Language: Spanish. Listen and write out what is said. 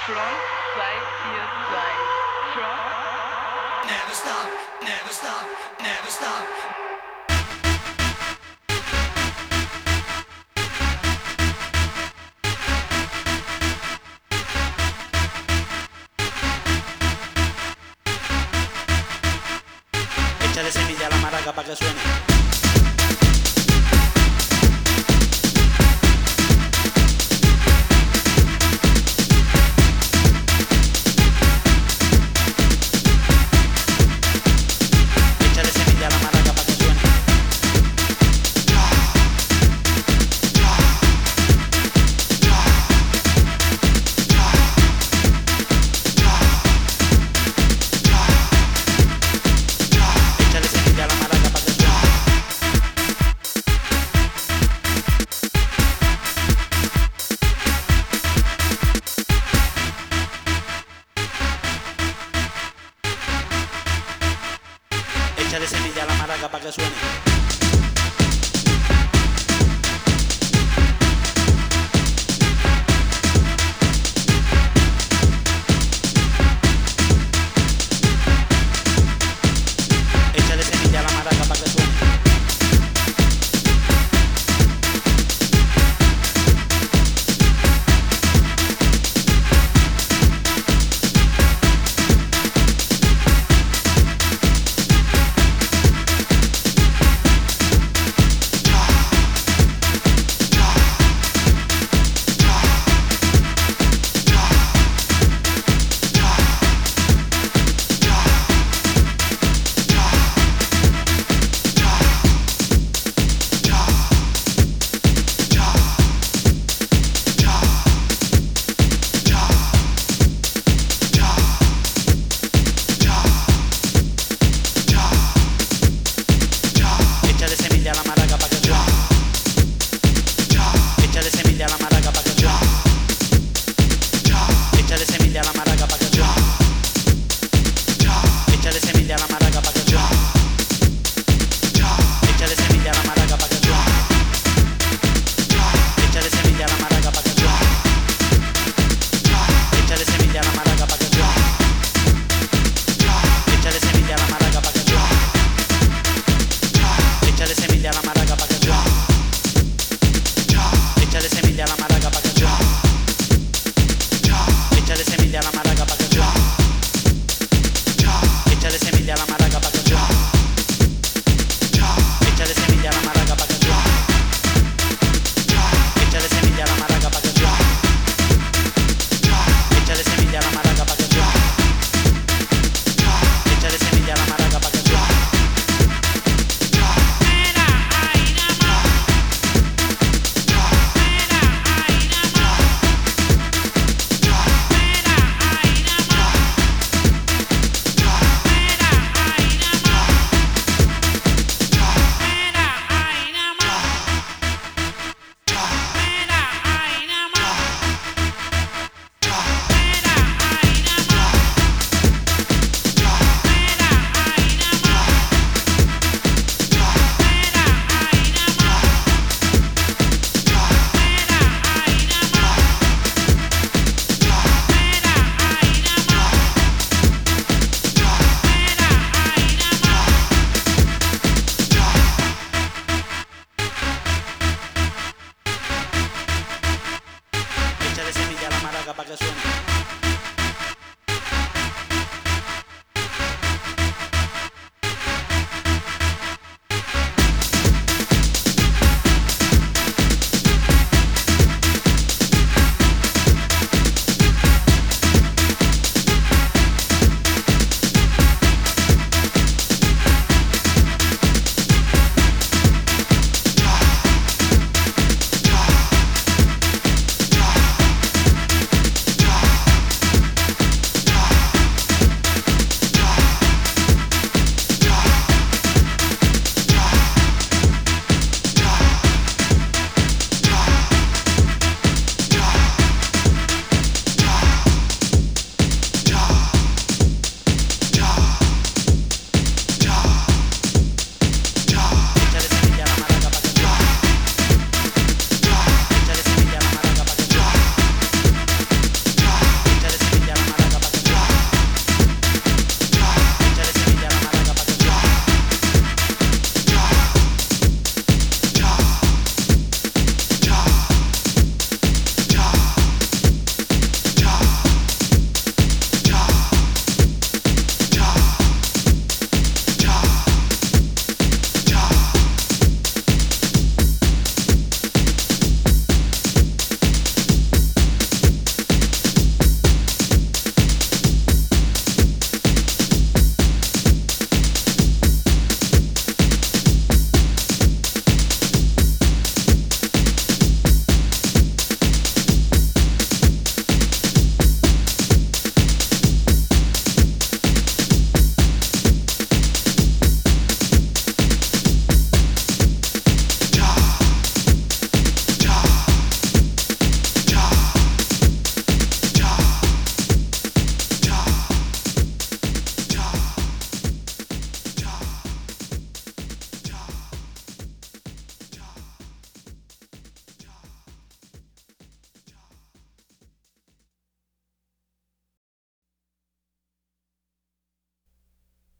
Front 242. Front. Never stop, never stop, never stop. Échale semilla a la maraca para que suene. Échale semilla a la maraca para que suene. Échale semilla a la maraca para que suene. Échale semilla a la maraca para que suene. Échale semilla a la maraca para que suene. Échale semilla a la maraca para que suene. Échale semilla a la maraca para que suene. Échale semilla a la maraca para que suene. Échale semilla a la maraca para que suene. Échale semilla a la maraca para que suene. Échale semilla a la maraca para que suene. Échale semilla a la maraca para que suene. Échale semilla a la maraca para que suene. Échale semilla a la maraca para que suene. Échale semilla a la maraca para que suene. Échale semilla a la maraca para que suene. Échale semilla a la maraca para que suene. Échale semilla a la maraca para que suene. Échale semilla a la maraca para que suene. Échale semilla a la maraca para que suene.